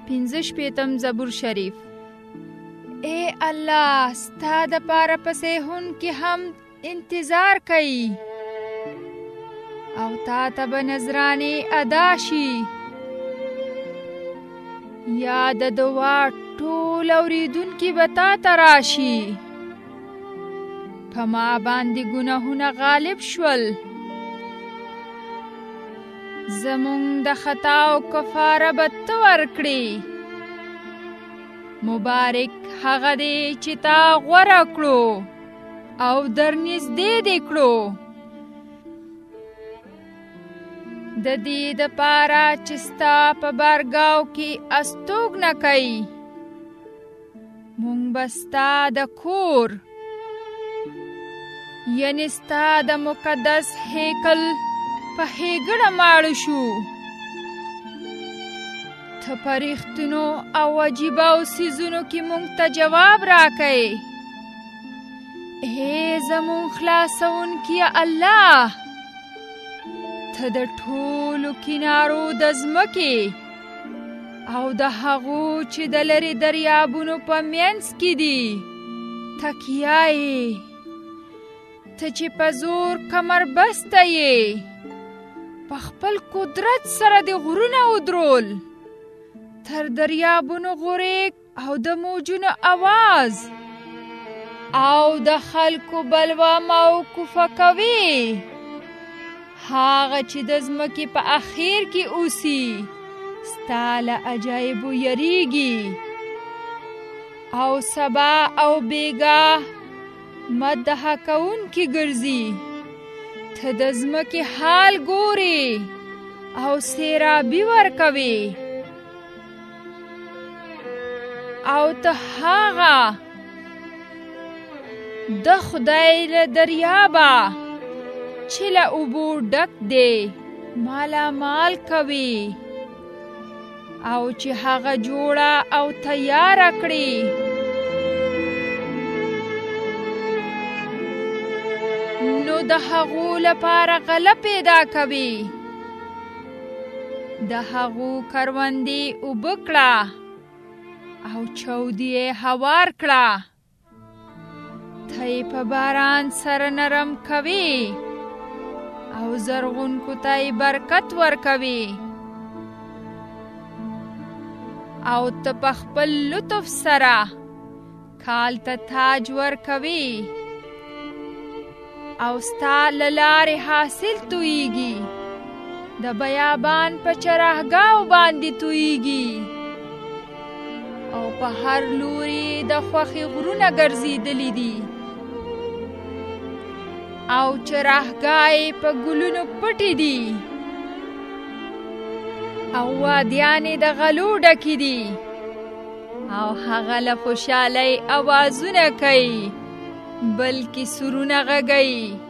15 زبور شریف. اے الله ستا د پاره پسې هون کې هم انتظار کوي او تا ته به نذرانې ادا شي. یا د دعا ټول اوریدونکي به تا ته راشي. په ما باندې ګناهونه غالب شول. زمونږ د خطا او کفاره به ته ورکړې. مبارک هغه دی چې تا غوره کړو او درنږدې دې کړو. د دې دپاره چې ستا په بارګاو کې استوګنه کوي. مونږ به ستا د کور یعنی ستا د مقدس هیکل په هیګړه ماړه شو. ته په رښتینو او عجیبو څیزونو کې مونږ ته جواب راکئ. اے زمون خلاصونکي الله، ته د ټولو کنارو د ځمکې او د هغو چې د لرې دریابونو په منځ کې دي تکیه یې. ته چې په زور کمربسته یې، په خپل قدرت سره د غرونه ودرول. تر دریابونو غوریږ او د موجونو اواز او د خلکو بلوا موقوفه کوي. هغه چې د ځمکې په اخیر کې اوسي ستا له عجایبو یریږي او سبا او بیګاه مدحه کوونکي ګرځي. ته د ځمکې حال ګوري او سیرابي ورکوي. او ته هغه د خدای له دریابه چې له اوبو ډک دی مالا مال کوي او چې هغه جوړه او تیاره کړي. نو د هغو لپاره غله پیدا کوي. د هغو کروندې اوبه کړه او چودې هوار کړه. ته یې په باران سره نرم کوي او زرغونکو ته یې برکت ورکوي. او ته په خپل لطف سره کال ته تاج ورکوي او ستا له لارې حاصل تویږي. د بیابان په چراغاو باندې تویږي او په هر لوري د خوښې غرونه ګرځېدلي دي او چراغای په ګلونو پټې دي او وادیانې د غلو ډکې دي او هغه له خوشحالۍ اوازونه کوي بلکې سرونه غږوي.